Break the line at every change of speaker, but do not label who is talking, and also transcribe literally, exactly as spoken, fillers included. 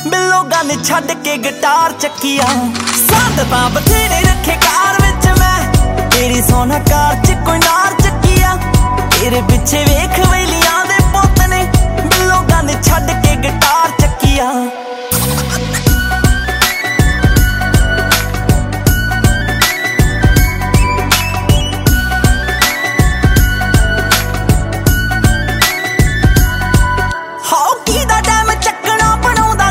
ਬਿੱਲੋ gun ਛੱਡ ਕੇ guitar Chakkia ਸੰਦ ਤਾਂ ਬਥੇਰੇ ਰੱਖੇ ਕਾਰ ਵਿੱਚ ਮੈਂ ਤੇਰੀ ਸੋਨਾ ਕਾਰ ਚ ਕੋਈ ਨਾਰ ਚੱਕੀਆ ਤੇਰੇ ਪਿੱਛੇ ਵੇਖ